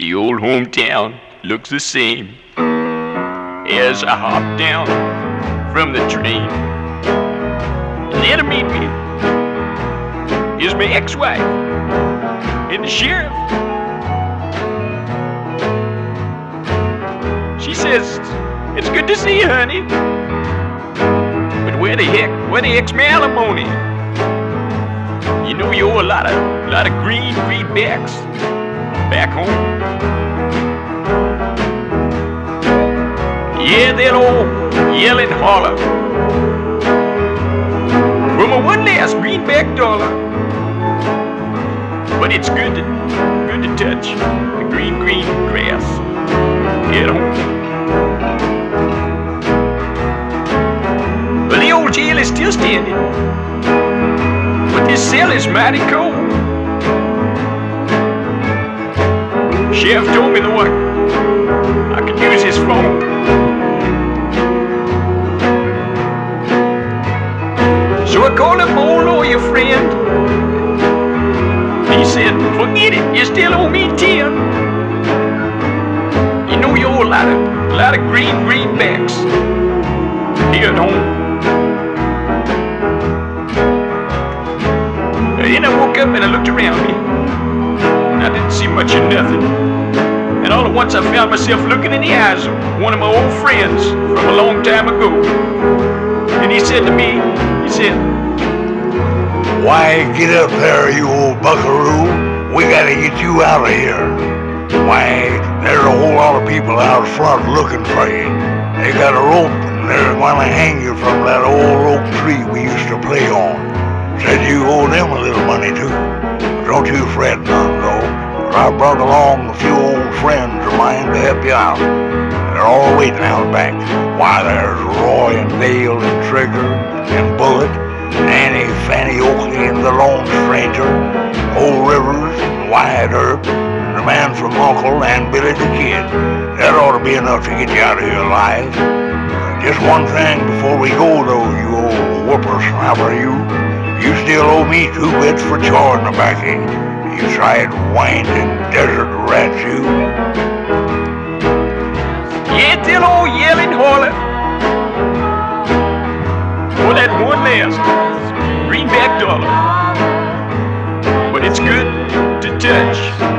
The old hometown looks the same as I hop down from the train. And there to meet me is my ex-wife and the sheriff. She says, "It's good to see you, honey. But where the heck's my alimony? You know you owe a lot of greenbacks back home." Yeah, that old yell and holler for my one last greenback dollar. But it's good to touch the green grass at home. Well, the old jail is still standing, but this cell is mighty cold. Sheriff told me the one I could use his phone. So I called up my old lawyer friend. He said, "Forget it, you still owe me 10. You know you owe a lot of greenbacks here at home." Then I woke up and I looked around me. I didn't see much of nothing. And all at once I found myself looking in the eyes of one of my old friends from a long time ago. And he said to me, "Why, get up there, you old buckaroo. We gotta get you out of here. Why, there's a whole lot of people out front looking for you. They got a rope and they're gonna hang you from that old oak tree we used to play on. Said you owe them a little money too. Don't you fret none though. I brought along a few old friends of mine to help you out. They're all waiting out back. Why, there's Roy and Dale and Trigger and Bullet, Annie, Fanny Oakley and the Lone Stranger, Old Rivers and Wyatt Earp, and the man from Uncle and Billy the Kid. That ought to be enough to get you out of here alive. Just one thing before we go though, you old whippersnapper, you still owe me 2 bits for chawing the backy. You tried winding desert rats, you. Yeah, that old yell and holler for that one last greenback dollar. But it's good to touch